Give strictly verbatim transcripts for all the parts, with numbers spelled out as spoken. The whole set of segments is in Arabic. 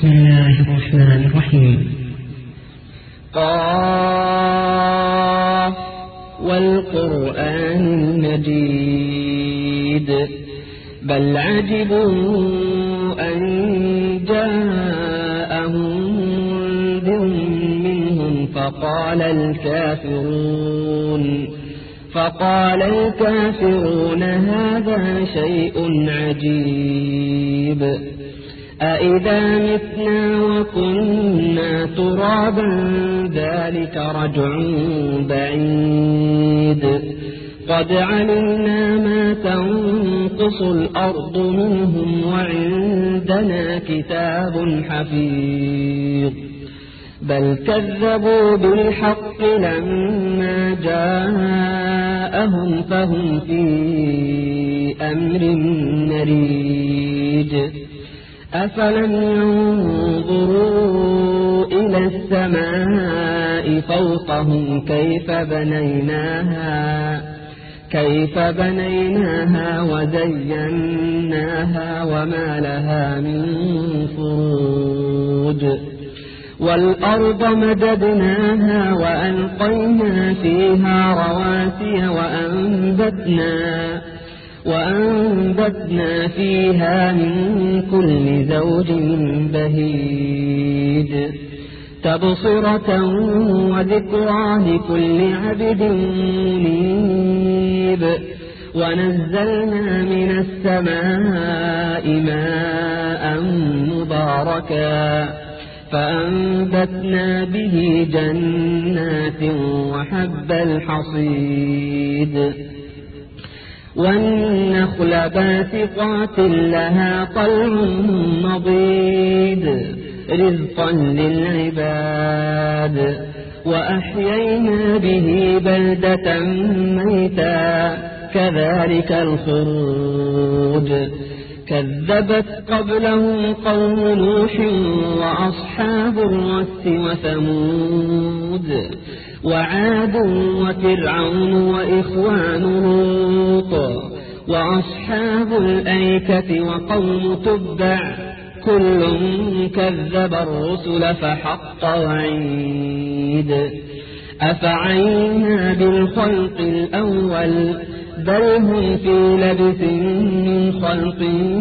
بسم الله الرحمن الرحيم. قاف والقرآن المجيد بل عجبوا أن جاءهم منذر منهم فقال الكافرون فقال الكافرون هذا شيء عجيب أإذا متنا وكنا ترابا ذلك رجع بعيد قد علمنا ما تنقص الأرض منهم وعندنا كتاب حفيظ بل كذبوا بالحق لما جاءهم فهم في أمر مريج أفلم ينظروا إلى السماء فوقهم كيف بنيناها كيف بنيناها وزيناها وما لها من فروج والأرض مددناها وألقينا فيها رواسي وأنبتنا وأنبتنا فيها من كل زوج بهيج تبصرة وذكرى لكل عبد منيب ونزلنا من السماء ماء مباركا فأنبتنا به جنات وحب الحصيد والنخل باسقات لها طلع نضيد رزقا للعباد وأحيينا به بلدة ميتا كذلك الخروج كذبت قبلهم قوم نوح وأصحاب الرس وثمود وعاد وفرعون وإخوان لوط وأصحاب الأيكة وقوم تبع كل كذب الرسل فحق وعيد أفعينا بالخلق الأول بل هم في لبث من خلق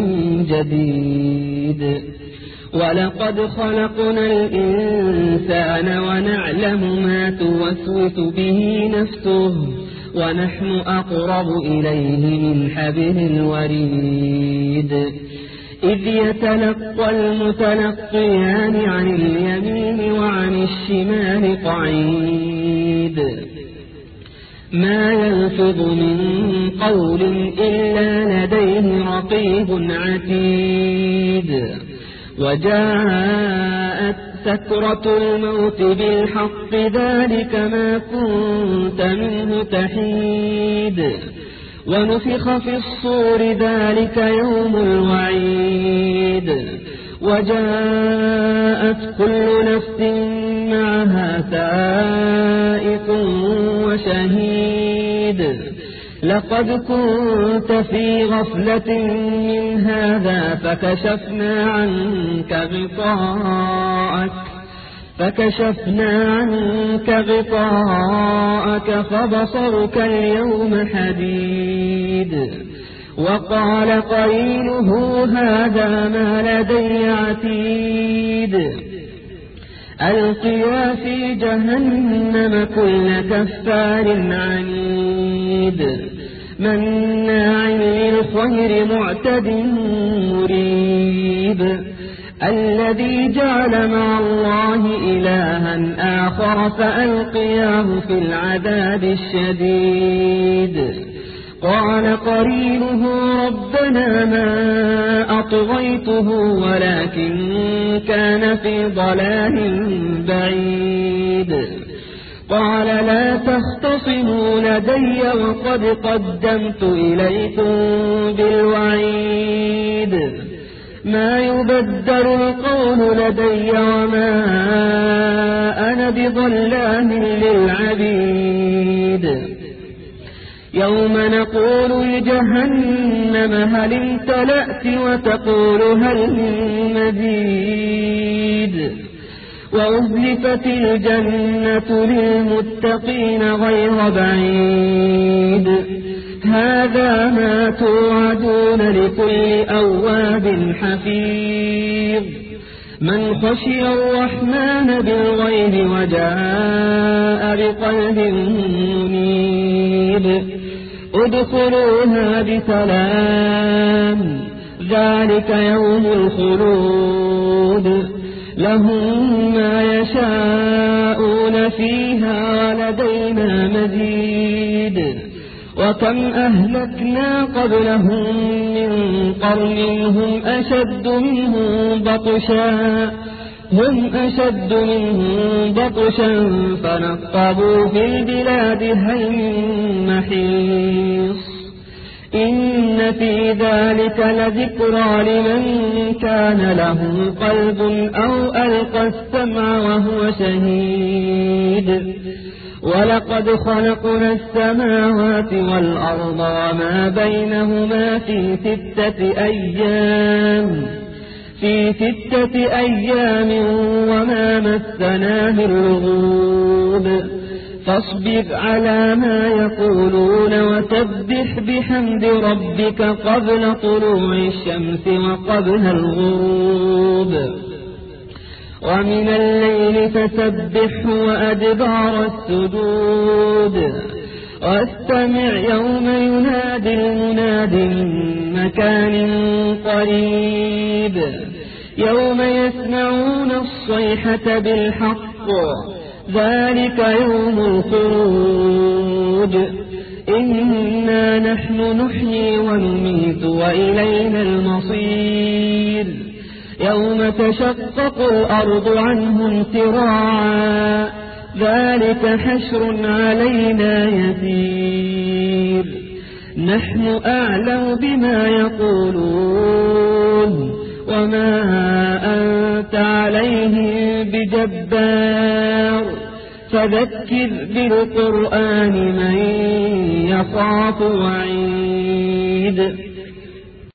جديد ولقد خلقنا الإنسان ونعلم ما توسوس به نفسه ونحن أقرب إليه من حبل الوريد إذ يتلقى المتلقيان عن اليمين وعن الشمال قعيد ما يلفظ من قول إلا لديه رقيب عتيد وجاءت سكرة الموت بالحق ذلك ما كنت منه تحيد ونفخ في الصور ذلك يوم الوعيد وجاءت كل نفس معها سائق وشهيد لقد كنت في غفلة من هذا فكشفنا عنك غطاءك فكشفنا عنك غطاءك فبصرك اليوم حديد وقال قرينه هذا ما لدي عتيد ألقيا في جهنم كل كفار عنيد مناع للخير معتد مريب الذي جعل مع الله إلها آخر فألقياه في العذاب الشديد قال قرينه ربنا ما أطغيته ولكن كان في ضلال بعيد قال لا تختصموا لدي وقد قدمت إليكم بالوعيد ما يبدل القول لدي وما أنا بظلام للعبيد يوم نقول لجهنم هل امتلأت وتقول هل من مزيد وأزلفت الجنة للمتقين غير بعيد هذا ما توعدون لكل أواب حفيظ من خشي الرحمن بالغيب وجاء بقلب منيب ادخلوها بسلام ذلك يوم الخلود لهم ما يشاءون فيها ولدينا مزيد وكم أهلكنا قبلهم من قرن هم أشد منهم بطشا هم أشد منهم بطشا فنقبوا في البلاد هل من محيص إن في ذلك لذكرى لمن كان له قلب أو ألقى السمع وهو شهيد ولقد خلقنا السماوات والأرض وما بينهما في ستة أيام في ستة أيام وما مسنا من لغوب فاصبر على ما يقولون وسبح بحمد ربك قبل طلوع الشمس وقبل الغروب ومن الليل فسبحه وأدبار السجود واستمع يوم ينادي المناد من مكان قريب يوم يسمعون الصيحة بالحق ذلك يوم الخروج إنا نحن نحيي ونميت وإلينا المصير يوم تشقق الأرض عنهم سراعا ذلك حشر علينا يسير نحن أعلم بما يقولون وما أنت عليهم بجبار فذكر بالقرآن من يخاف وعيد